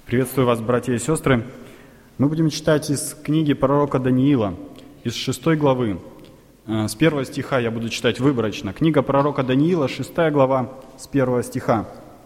Приветствую вас, братья и сестры. Мы будем читать из книги пророка Даниила, из 6 главы. С 1 стиха я буду читать выборочно. Книга пророка Даниила, 6 глава, с 1 стиха.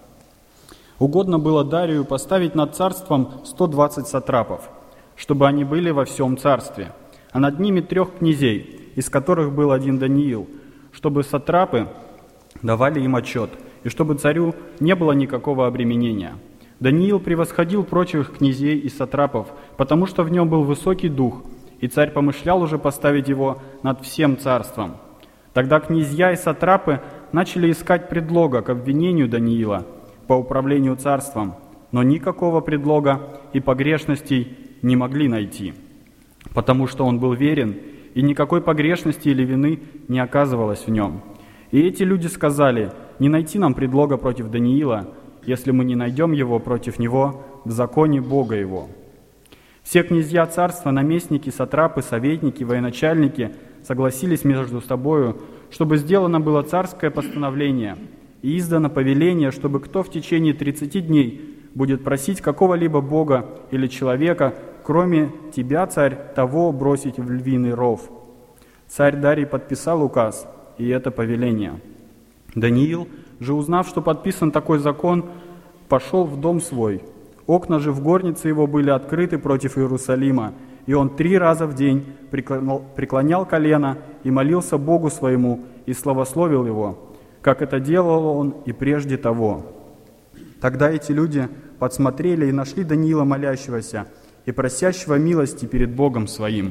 «Угодно было Дарию поставить над царством 120 сатрапов, чтобы они были во всем царстве, а над ними 3 князей, из которых был один Даниил, чтобы сатрапы давали им отчет, и чтобы царю не было никакого обременения. Даниил превосходил прочих князей и сатрапов, потому что в нем был высокий дух, и царь помышлял уже поставить его над всем царством. Тогда князья и сатрапы начали искать предлога к обвинению Даниила по управлению царством, но никакого предлога и погрешностей не могли найти, потому что он был верен, и никакой погрешности или вины не оказывалось в нем. И эти люди сказали: не найти нам предлога против Даниила, если мы не найдем его против него в законе Бога его. Все князья царства, наместники, сатрапы, советники, военачальники согласились между собою, чтобы сделано было царское постановление и издано повеление, чтобы кто в течение 30 дней будет просить какого-либо бога или человека, кроме тебя, царь, того бросить в львиный ров. Царь Дарий подписал указ и это повеление. Даниил же, узнав, что подписан такой закон, пошел в дом свой. Окна же в горнице его были открыты против Иерусалима, и он 3 раза в день преклонял колено и молился Богу своему и славословил его, как это делал он и прежде того. Тогда эти люди подсмотрели и нашли Даниила молящегося и просящего милости перед Богом своим.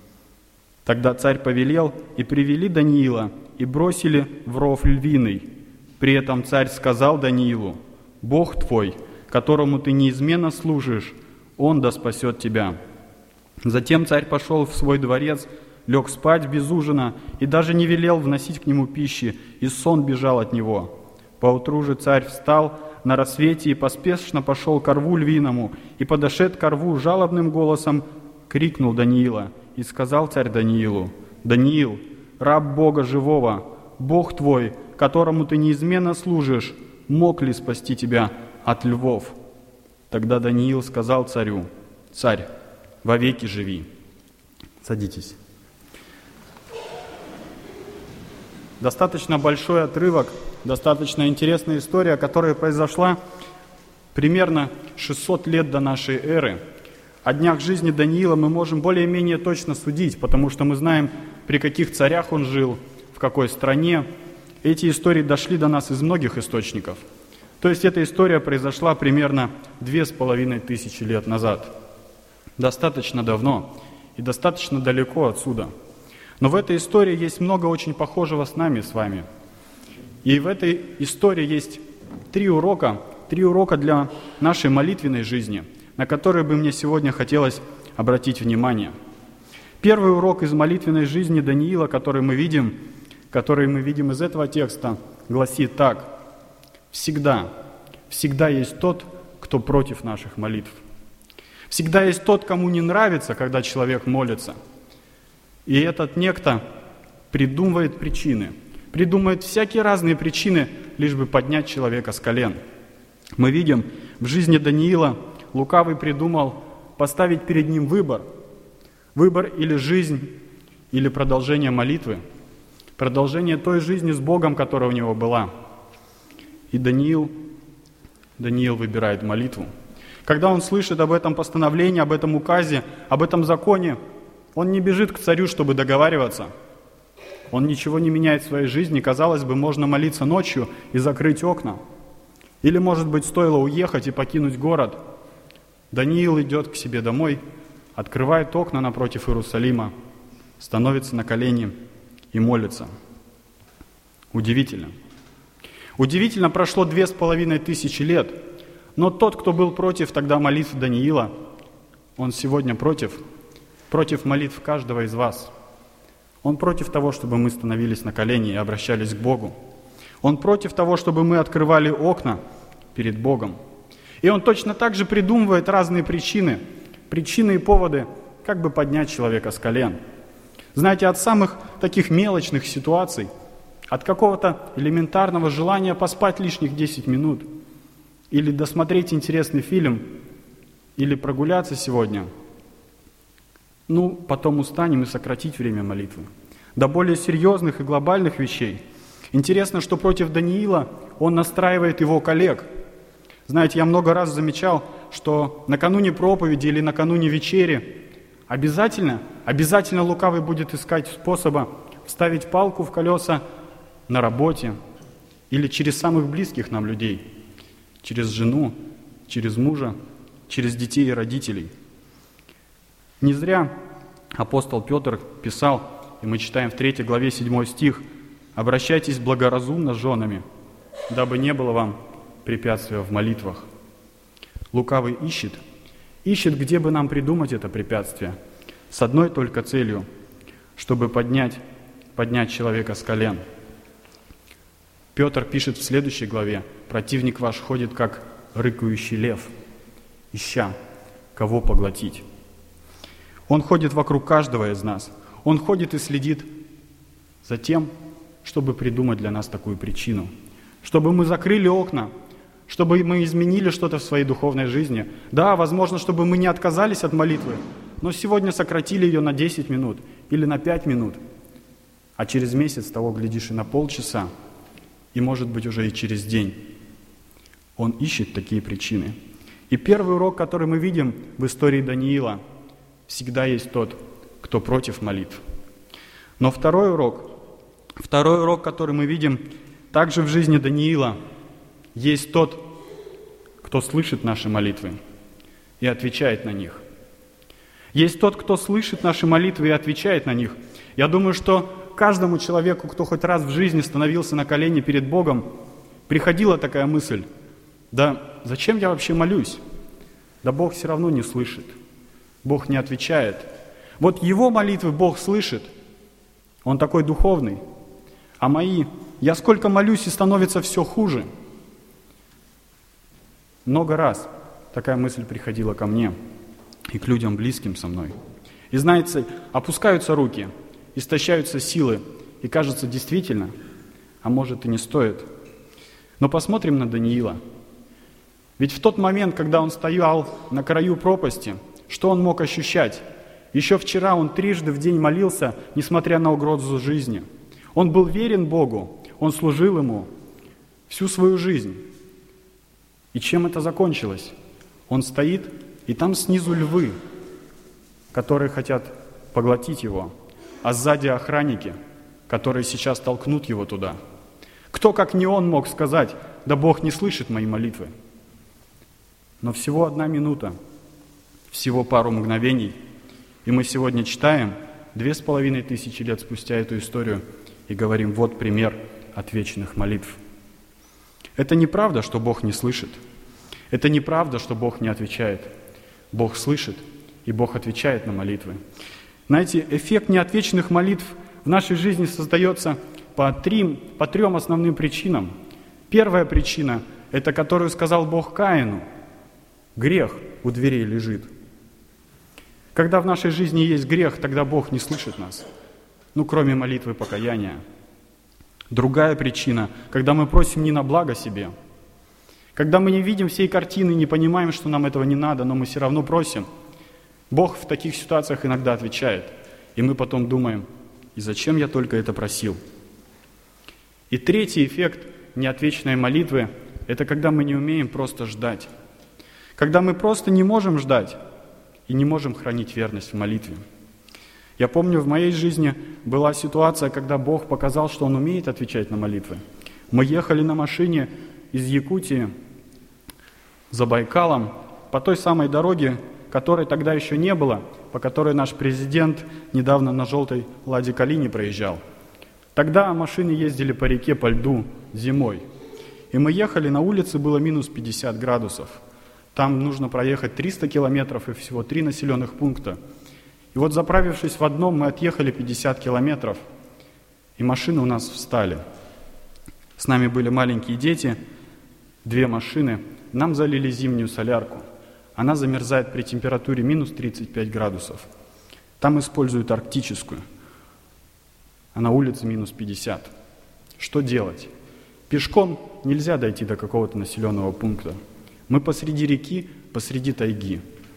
Тогда царь повелел, и привели Даниила, и бросили в ров львиный. При этом царь сказал Даниилу: «Бог твой, которому ты неизменно служишь, Он да спасет тебя». Затем царь пошел в свой дворец, лег спать без ужина и даже не велел вносить к нему пищи, и сон бежал от него. Поутру же царь встал на рассвете и поспешно пошел к рву львиному, и, подошед к рву, жалобным голосом крикнул Даниила, и сказал царь Даниилу: «Даниил, раб Бога живого, Бог твой, которому ты неизменно служишь, мог ли спасти тебя от львов?» Тогда Даниил сказал царю: «Царь, вовеки живи». Садитесь. Достаточно большой отрывок, достаточно интересная история, которая произошла примерно 600 лет до нашей эры. О днях жизни Даниила мы можем более-менее точно судить, потому что мы знаем, при каких царях он жил, в какой стране. Эти истории дошли до нас из многих источников. То есть эта история произошла примерно 2500 лет назад. Достаточно давно и достаточно далеко отсюда. Но в этой истории есть много очень похожего с нами, с вами. И в этой истории есть 3 урока для нашей молитвенной жизни, на которые бы мне сегодня хотелось обратить внимание. Первый урок из молитвенной жизни Даниила, который мы видим из этого текста, гласит так: всегда есть тот, кто против наших молитв. Всегда есть тот, кому не нравится, когда человек молится. И этот некто придумывает всякие разные причины, лишь бы поднять человека с колен. Мы видим, в жизни Даниила лукавый придумал поставить перед ним выбор. Выбор или жизнь, или продолжение молитвы. Продолжение той жизни с Богом, которая у него была. И Даниил выбирает молитву. Когда он слышит об этом постановлении, об этом указе, об этом законе, он не бежит к царю, чтобы договариваться. Он ничего не меняет в своей жизни. Казалось бы, можно молиться ночью и закрыть окна. Или, может быть, стоило уехать и покинуть город. Даниил идет к себе домой, открывает окна напротив Иерусалима, становится на колени и молится. Удивительно. Удивительно, прошло 2500 лет, но тот, кто был против тогда молитв Даниила, он сегодня против молитв каждого из вас. Он против того, чтобы мы становились на колени и обращались к Богу. Он против того, чтобы мы открывали окна перед Богом. И он точно так же придумывает разные причины и поводы, как бы поднять человека с колен. Знаете, от самых таких мелочных ситуаций, от какого-то элементарного желания поспать лишних 10 минут или досмотреть интересный фильм, или прогуляться сегодня, потом устанем и сократить время молитвы. До более серьезных и глобальных вещей. Интересно, что против Даниила он настраивает его коллег. Знаете, я много раз замечал, что накануне проповеди или накануне вечери обязательно лукавый будет искать способа вставить палку в колеса на работе или через самых близких нам людей, через жену, через мужа, через детей и родителей. Не зря апостол Петр писал, и мы читаем в 3 главе 7 стих: «Обращайтесь благоразумно с женами, дабы не было вам препятствия в молитвах». Лукавый ищет, где бы нам придумать это препятствие, с одной только целью, чтобы поднять человека с колен. Петр пишет в следующей главе: «Противник ваш ходит, как рыкающий лев, ища, кого поглотить». Он ходит вокруг каждого из нас. Он ходит и следит за тем, чтобы придумать для нас такую причину, чтобы мы закрыли окна, чтобы мы изменили что-то в своей духовной жизни. Да, возможно, чтобы мы не отказались от молитвы, но сегодня сократили ее на 10 минут или на 5 минут, а через месяц того, глядишь, и на полчаса, и, может быть, уже и через день. Он ищет такие причины. И первый урок, который мы видим в истории Даниила: всегда есть тот, кто против молитв. Но второй урок, который мы видим также в жизни Даниила: есть тот, кто слышит наши молитвы и отвечает на них. Есть тот, кто слышит наши молитвы и отвечает на них. Я думаю, что каждому человеку, кто хоть раз в жизни становился на колени перед Богом, приходила такая мысль: да зачем я вообще молюсь? Да Бог все равно не слышит. Бог не отвечает. Вот его молитвы Бог слышит. Он такой духовный. А мои, я сколько молюсь, и становится все хуже. Много раз такая мысль приходила ко мне и к людям, близким со мной. И знаете, опускаются руки, истощаются силы, и кажется, действительно, а может и не стоит. Но посмотрим на Даниила. Ведь в тот момент, когда он стоял на краю пропасти, что он мог ощущать? Еще вчера он 3 в день молился, несмотря на угрозу жизни. Он был верен Богу, он служил Ему всю свою жизнь. И чем это закончилось? Он стоит, и там снизу львы, которые хотят поглотить его, а сзади охранники, которые сейчас толкнут его туда. Кто, как не он, мог сказать: да Бог не слышит мои молитвы? Но всего 1 минута, всего пару мгновений, и мы сегодня читаем 2500 лет спустя эту историю и говорим: вот пример отвеченных молитв. Это неправда, что Бог не слышит. Это неправда, что Бог не отвечает. Бог слышит, и Бог отвечает на молитвы. Знаете, эффект неотвеченных молитв в нашей жизни создается по 3 основным причинам. Первая причина, это которую сказал Бог Каину: грех у дверей лежит. Когда в нашей жизни есть грех, тогда Бог не слышит нас. Кроме молитвы покаяния. Другая причина, когда мы просим не на благо себе. Когда мы не видим всей картины, не понимаем, что нам этого не надо, но мы все равно просим. Бог в таких ситуациях иногда отвечает. И мы потом думаем: и зачем я только это просил? И третий эффект неотвеченной молитвы – это когда мы не умеем просто ждать. Когда мы просто не можем ждать и не можем хранить верность в молитве. Я помню, в моей жизни была ситуация, когда Бог показал, что Он умеет отвечать на молитвы. Мы ехали на машине из Якутии за Байкалом по той самой дороге, которой тогда еще не было, по которой наш президент недавно на желтой Ладе Калине проезжал. Тогда машины ездили по реке, по льду зимой. И мы ехали, на улице было минус 50 градусов. Там нужно проехать 300 километров и всего 3 населенных пункта. И вот, заправившись в одном, мы отъехали 50 километров, и машины у нас встали. С нами были маленькие дети, 2 машины. Нам залили зимнюю солярку. Она замерзает при температуре минус 35 градусов. Там используют арктическую. А на улице минус 50. Что делать? Пешком нельзя дойти до какого-то населенного пункта. Мы посреди реки, посреди тайги.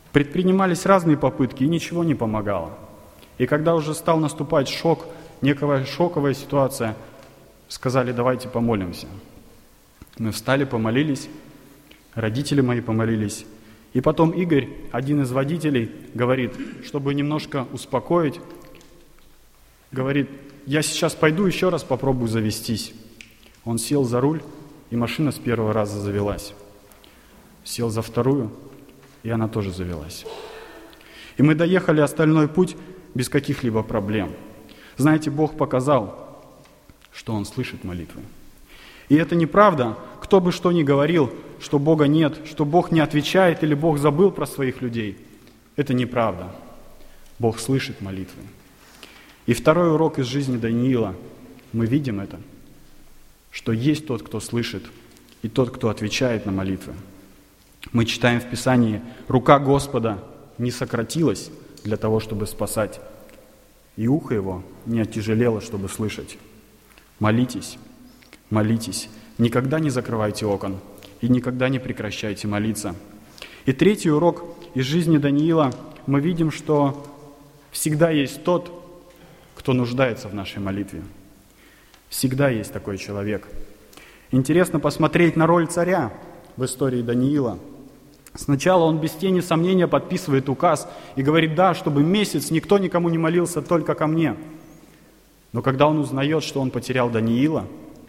Предпринимались разные попытки, и ничего не помогало. И когда уже стал наступать шок, некая шоковая ситуация, сказали: давайте помолимся. Мы встали, помолились, родители мои помолились. И потом Игорь, один из водителей, говорит, чтобы немножко успокоить, говорит: я сейчас пойду еще раз попробую завестись. Он сел за руль, и машина с первого раза завелась. Сел за вторую, и она тоже завелась. И мы доехали остальной путь без каких-либо проблем. Знаете, Бог показал, что Он слышит молитвы. И это неправда, кто бы что ни говорил, что Бога нет, что Бог не отвечает или Бог забыл про своих людей. Это неправда. Бог слышит молитвы. И второй урок из жизни Даниила, мы видим это, что есть тот, кто слышит, и тот, кто отвечает на молитвы. Мы читаем в Писании: рука Господа не сократилась для того, чтобы спасать, и ухо Его не оттяжелело, чтобы слышать. Молитесь, молитесь, никогда не закрывайте окон и никогда не прекращайте молиться. И третий урок из жизни Даниила, мы видим, что всегда есть тот, кто нуждается в нашей молитве. Всегда есть такой человек. Интересно посмотреть на роль царя в истории Даниила. Сначала он без тени сомнения подписывает указ и говорит: да, чтобы месяц никто никому не молился, только ко мне. Но когда он узнает, что он потерял Даниила,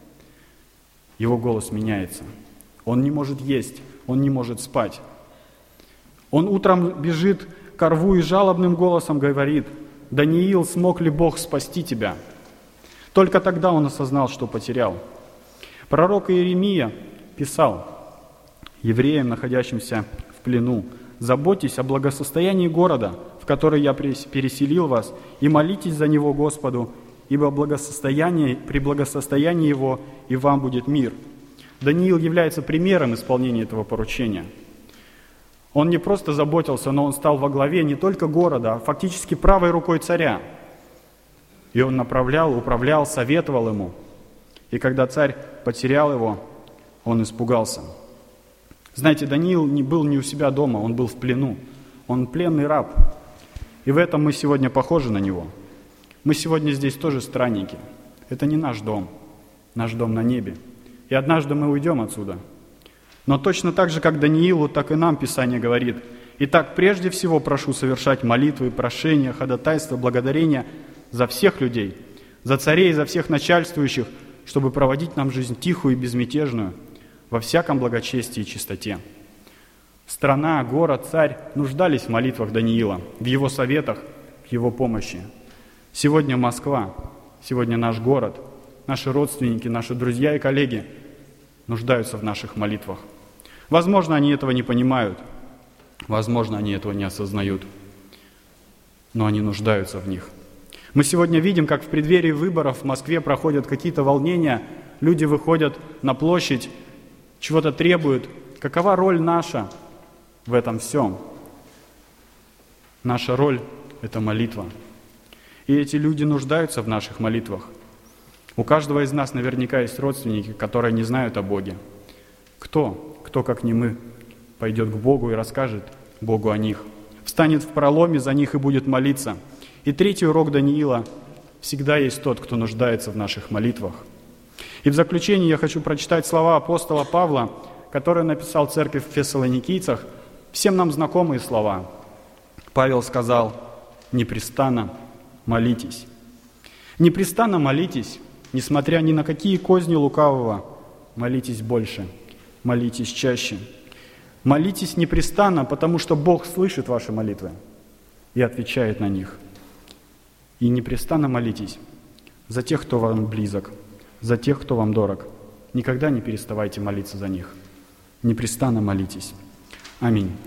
его голос меняется. Он не может есть, он не может спать. Он утром бежит ко рву и жалобным голосом говорит: «Даниил, смог ли Бог спасти тебя?» Только тогда он осознал, что потерял. Пророк Иеремия писал евреям, находящимся в плену: «Заботьтесь о благосостоянии города, в который я переселил вас, и молитесь за него Господу, ибо при благосостоянии его и вам будет мир». Даниил является примером исполнения этого поручения. Он не просто заботился, но он стал во главе не только города, а фактически правой рукой царя. И он направлял, управлял, советовал ему. И когда царь потерял его, он испугался. Знаете, Даниил был не у себя дома, он был в плену. Он пленный раб. И в этом мы сегодня похожи на него. Мы сегодня здесь тоже странники. Это не наш дом на небе. И однажды мы уйдем отсюда. Но точно так же, как Даниилу, так и нам Писание говорит: «Итак, прежде всего прошу совершать молитвы, прошения, ходатайства, благодарения за всех людей, за царей, за всех начальствующих, чтобы проводить нам жизнь тихую и безмятежную, во всяком благочестии и чистоте». Страна, город, царь нуждались в молитвах Даниила, в его советах, в его помощи. Сегодня Москва, сегодня наш город, наши родственники, наши друзья и коллеги нуждаются в наших молитвах. Возможно, они этого не понимают, возможно, они этого не осознают, но они нуждаются в них. Мы сегодня видим, как в преддверии выборов в Москве проходят какие-то волнения, люди выходят на площадь, чего-то требуют. Какова роль наша в этом всем? Наша роль – это молитва. И эти люди нуждаются в наших молитвах. У каждого из нас наверняка есть родственники, которые не знают о Боге. Кто, как не мы, пойдет к Богу и расскажет Богу о них, встанет в проломе за них и будет молиться. И третий урок Даниила – всегда есть тот, кто нуждается в наших молитвах. И в заключение я хочу прочитать слова апостола Павла, который написал церкви в Фессалоникийцах, всем нам знакомые слова. Павел сказал: «Непрестанно молитесь». Непрестанно молитесь, несмотря ни на какие козни лукавого. Молитесь больше, молитесь чаще. Молитесь непрестанно, потому что Бог слышит ваши молитвы и отвечает на них. И непрестанно молитесь за тех, кто вам близок, за тех, кто вам дорог. Никогда не переставайте молиться за них. Непрестанно молитесь. Аминь.